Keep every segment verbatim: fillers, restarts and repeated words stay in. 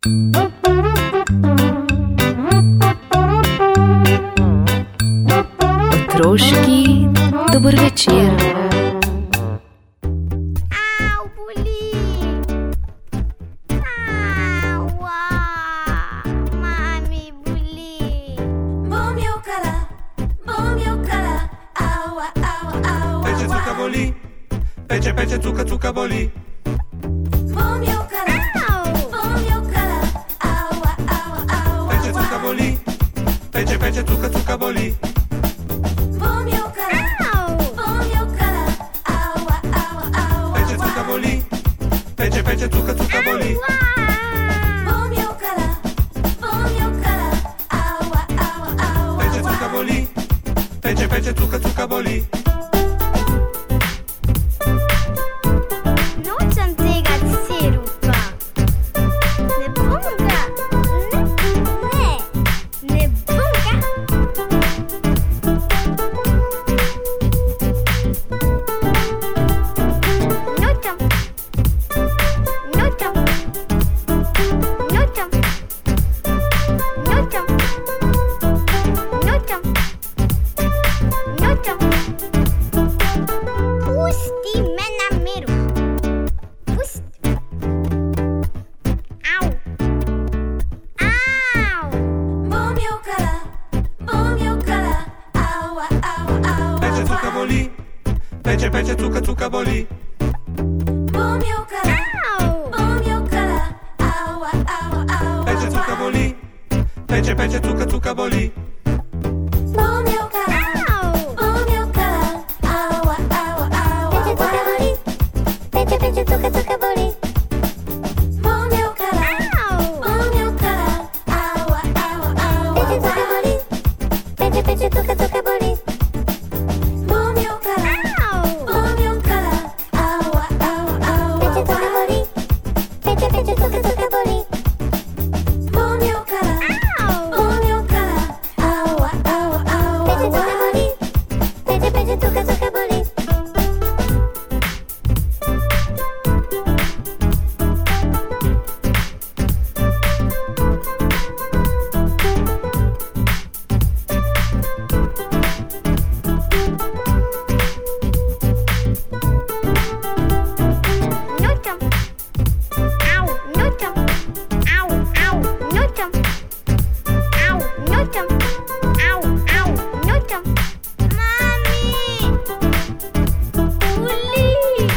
Otroški dober večer. Au, boli. Aua, mami, boli. Bom jokala, bom jokala, aua, aua, aua. Peče cuka boli, peče, peče cuka, cuka boli. Bom jokala, bom jokala, aua, aua, aua. Peče cuka boli, peče, peče cuka, cuka boli. Bom jokala, bom jokala, aua, aua, aua. Peče cuka boli, peče, peče cuka, cuka boli. Bom jokala, bom jokala, aua, aua, aua. Peče cuka boli, peče, peče cuka, cuka boli. Nočem tega sirupa. Ne bom ga. Ne, ne, ne bom ga. Nočem. Nočem. Nočem. Nočem. Nočem. Nočem. Pusti me na miru. Pusti. Au. Au. Bom jokala, bom jokala, aua, aua, aua. Peče cuka boli, peče, peče cuka, cuka boli. Bom jokala, bom jokala, aua, aua, aua. Peče cuka boli, peče, peče cuka, cuka boli. Bom jokala, bom jokala, aua, aua, aua. Peče, peče, tuka, tuka boli. Bom jokala, bom jokala, aua, aua, aua. Peče, peče, tuka, tuka boli. Bom jokala, bom jokala, aua, aua, aua. Peče, peče, tuka, tuka boli. Bom jokala, bom jokala, aua, aua, aua. Peče, peče, tuka, tuka boli. Nočem. Au, nočem. Au, au, nočem. Au, nočem. Au, au, nočem. Mami. Boli.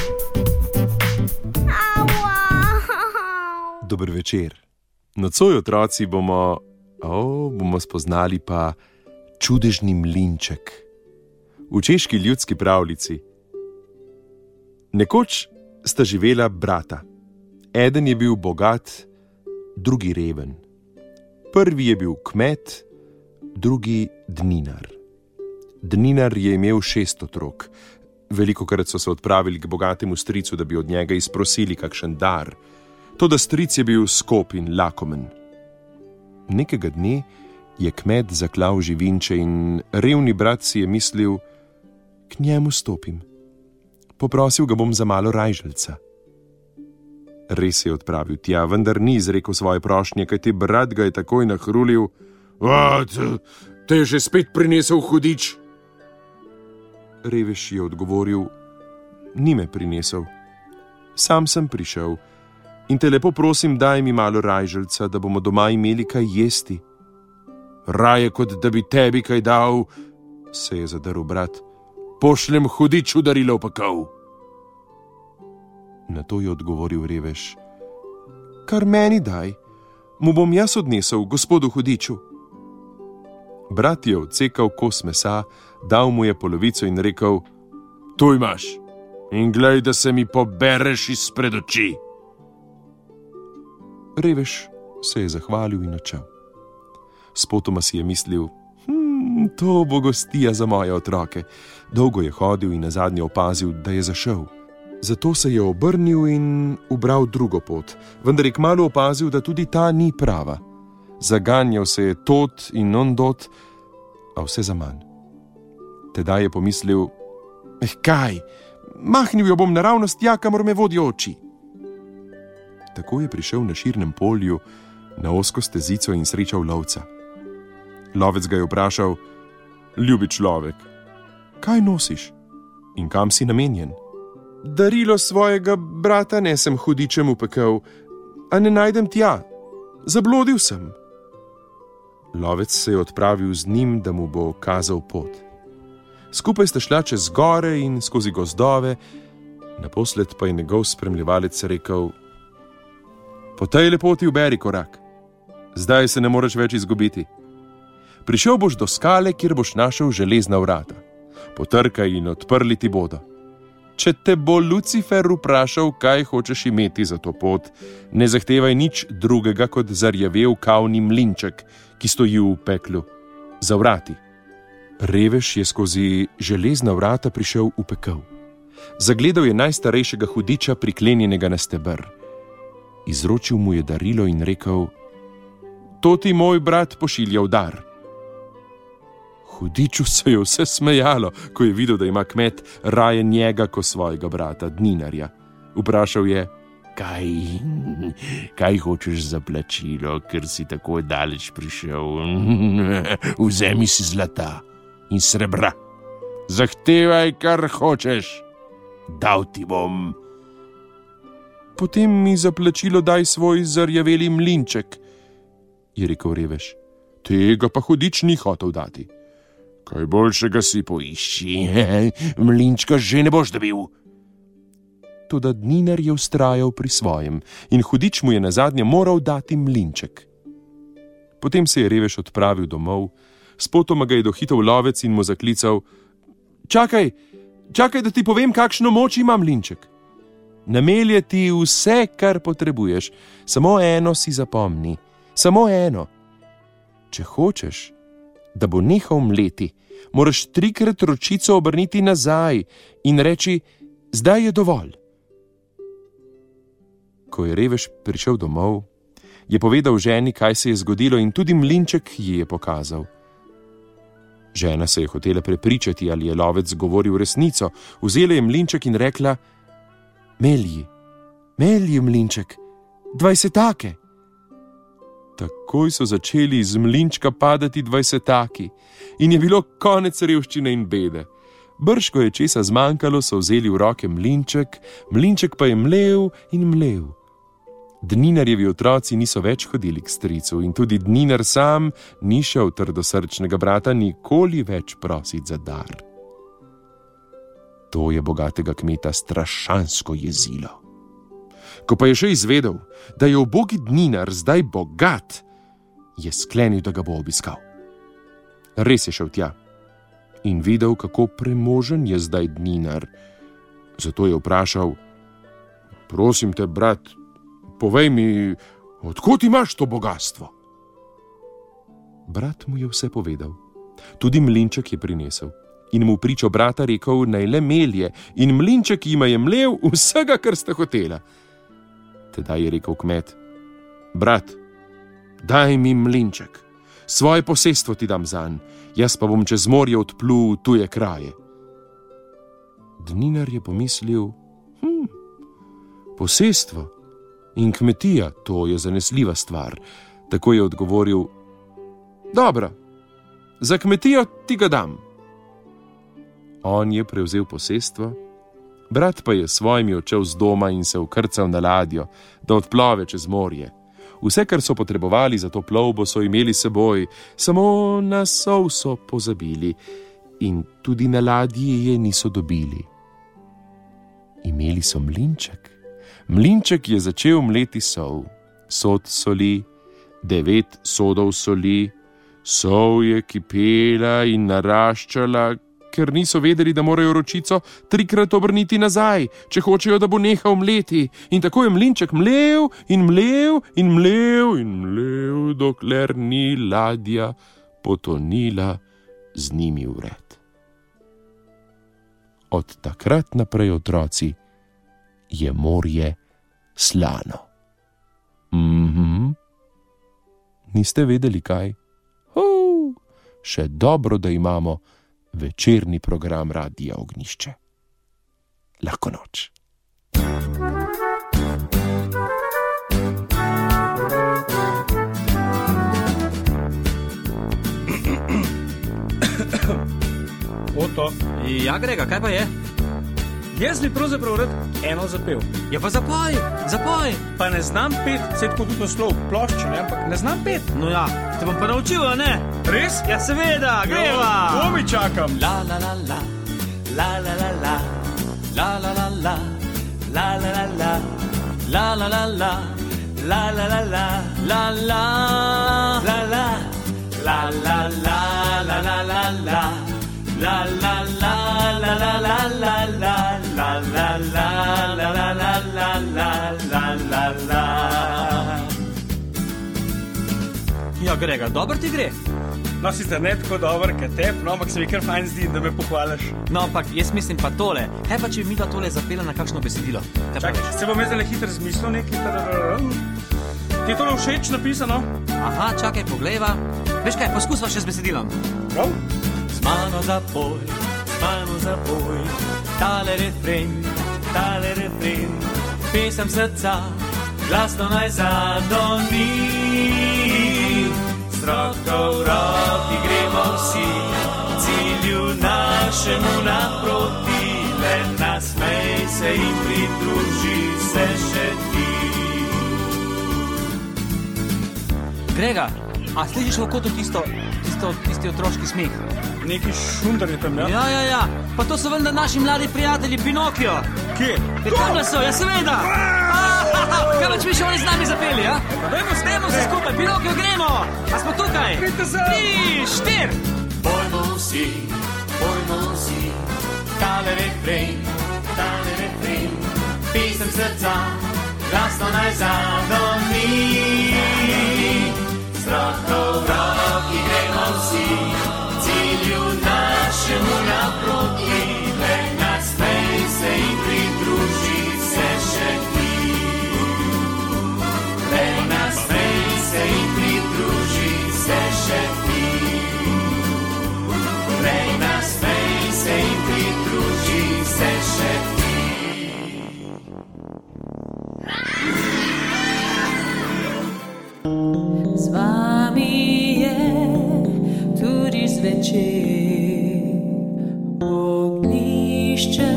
Aua. Dober večer. Nocoj, otroci, bomo, o, bomo spoznali pa čudežni mlinček. V češki ljudski pravljici. Nekoč sta živela brata. Eden je bil bogat, drugi reven. Prvi je bil kmet, drugi dninar. Dninar je imel šest otrok. Velikokrat so se odpravili k bogatemu stricu, da bi od njega izprosili kakšen dar. Toda stric je bil skop in lakomen. Nekega dne je kmet zaklal živinče in revni brat si je mislil, k njemu stopim. Poprosil ga bom za malo rajželjca. Res se je odpravil tja, vendar ni izrekel svoje prošnje, kajti brat ga je takoj nahrulil. A, te je že spet prinesel hudič? Revež je odgovoril, ni me prinesel. Sam sem prišel in te lepo prosim, daj mi malo rajželjca, da bomo doma imeli kaj jesti. Raje, kot da bi tebi kaj dal, se je zadrl brat. Pošljem hudiču darilo v pekel. Na to je odgovoril revež. Kar meni daj, mu bom jaz odnesel, gospodu hudiču. Brat je odsekal kos mesa, dal mu je polovico in rekel, tu imaš in glej, da se mi pobereš izpred oči. Revež se je zahvalil in odšel. Spotoma si je mislil, hm, to bo gostija za moje otroke. Dolgo je hodil in nazadnje opazil, da je zašel. Zato se je obrnil in ubral drugo pot, vendar je kmalu opazil, da tudi ta ni prava. Zaganjal se je tot in ondot, a vse zaman. Tedaj je pomislil, eh kaj, mahnil jo bom naravnost tja, kamor me vodijo oči. Tako je prišel na širnem polju na ozko stezico in srečal lovca. Lovec ga je vprašal: Ljubi človek, kaj nosiš in kam si namenjen? Darilo svojega brata nesem hudičem v pekel, a ne najdem tja, zablodil sem. Lovec se je odpravil z njim, da mu bo kazal pot. Skupaj sta šla čez gore in skozi gozdove, naposled pa je njegov spremljevalec rekel: Po tej lepoti uberi korak, zdaj se ne moreš več izgubiti. Prišel boš do skale, kjer boš našel železna vrata. Potrkaj in odprli ti bodo. Če te bo Lucifer vprašal, kaj hočeš imeti za to pot, ne zahtevaj nič drugega kot zarjavel kavni mlinček, ki stoji v peklu, za vrati. Revež je skozi železna vrata prišel v pekel. Zagledal je najstarejšega hudiča, priklenjenega na steber. Izročil mu je darilo in rekel: To ti moj brat pošilja v dar. Hudiču se je vse smejalo, ko je videl, da ima kmet raje njega kot svojega brata, Dninarja. Vprašal je: Kaj, kaj hočeš za plačilo, ker si tako daleč prišel? Vzemi si zlata in srebra. Zahtevaj, kar hočeš. Dal ti bom. Potem mi za plačilo daj svoj zarjaveli mlinček, je rekel revež. Tega pa hudič ni hotel dati. Kaj boljšega si poišči, mlinčka že ne boš dobil. Toda Dninar je vztrajal pri svojem in hudič mu je nazadnje moral dati mlinček. Potem se je revež odpravil domov, spotoma ga je dohitel lovec in mu zaklical: Čakaj, čakaj, da ti povem, kakšno moč ima mlinček. Namelje ti vse, kar potrebuješ, samo eno si zapomni, samo eno. Če hočeš, da bo nehal mleti, moraš trikrat ročico obrniti nazaj in reči: Zdaj je dovolj. Ko je revež prišel domov, je povedal ženi, kaj se je zgodilo, in tudi mlinček ji je pokazal. Žena se je hotela prepričati, ali je lovec govoril resnico. Vzela je mlinček in rekla: Melji, melji mlinček, dvajsetake. Takoj so začeli iz mlinčka padati dvajsetaki in je bilo konec revščine in bede. Brž ko je česa zmanjkalo, so vzeli v roke mlinček, mlinček pa je mlev in mlev. Dninarjevi otroci niso več hodili k stricu in tudi Dninar sam ni šel trdosrčnega brata nikoli več prosit za dar. To je bogatega kmeta strašansko jezilo. Ko pa je še izvedel, da je ubogi Dninar zdaj bogat, je sklenil, da ga bo obiskal. Res je šel tja in videl, kako premožen je zdaj Dninar. Zato je vprašal: Prosim te, brat, povej mi, odkot imaš to bogastvo? Brat mu je vse povedal. Tudi mlinček je prinesel in mu pričo brata rekel, naj le melje, in mlinček jima je mlev vsega, kar sta hotela. Tedaj je rekel kmet: Brat, daj mi mlinček, svoje posestvo ti dam zanj, jaz pa bom čez morje odplul v tuje kraje. Dninar je pomislil: hm, posestvo in kmetija, to je zanesljiva stvar. Tako je odgovoril: Dobro, za kmetijo ti ga dam. On je prevzel posestvo, brat pa je s svojimi odšel z doma in se vkrcal na ladjo, da odplove čez morje. Vse, kar so potrebovali za to plovbo, so imeli seboj, samo na sol so pozabili in tudi na ladji je niso dobili. Imeli so mlinček. Mlinček je začel mleti sol, sod soli, devet sodov soli, sol je kipela in naraščala, ker niso vedeli, da morajo ročico trikrat obrniti nazaj, če hočejo, da bo nehal mleti. In tako je mlinček mlev in mlev in mlev in mlev, dokler ni ladja potonila z njimi vred. Od takrat naprej, otroci, je morje slano. Mhm. Niste vedeli kaj? Huu, še dobro, da imamo večerni program Radia Ognjišče. Lahko noč. to. Ja, Grega, kaj pa je? Jaz bi pravzaprav rad eno zapel. Ja, pa zapoj, zapoj. Pa ne znam pet, se tako tudi naslov plošče, ne, ampak ne znam pet. No ja, te bom pa naučil, a ne? Res? Ja, seveda, greva. To mi čakam. La la la la, la la la la, la la la la, la la la la, la la la la, la la la la, la la la la, la la la la la la la. La la la la la la la la la la la la la la la la la la. Ja, Grega, dobro ti gre. No, sicer ne tako dober, kot tep, no, ampak se mi kar fajn zdi, da me pohvališ. No, ampak jaz mislim pa tole. Kaj pa, če bi mi da tole zapela na kakšno besedilo? Čakaj, se bom jaz zdaj hitro zmislil nekaj. Ti je tole všeč napisano? Aha, čakaj, poglejva. Veš kaj, poskusva še z besedilom. Prav? Z mano zapoj, z mano zapoj, tale refren, tale refren, pesem srca, glasno naj zadoni. S roko v roki gremo vsi, cilju našemu naproti, le nasmej se in pridruži se še ti. Grega, a slišiš v kotu tisto, tisto, tisti otroški smeh? Neki šundar je tam, ja? Ja, ja, ja. Pa to so vendar naši mladi prijatelji Pinokio. Kje? Je tam so, ja seveda. Kaj pa če bi še oni z nami zapeli, ja? Dajmo se, Dajmo se skupaj, Pinokio, gremo. A smo tukaj? Pridite sem. Tri, štir. Pojmo vsi, pojmo vsi, tale refren, tale refren, pesem srca, glasno naj zadoni. Z roko v roki gremo vsi, cilju našemu naproti, le nasmej se in pridruži se še ti. Le nasmej se in pridruži se še ti. Le nasmej se in pridruži se še ti. Z vami je tudi zvečer, ognjišče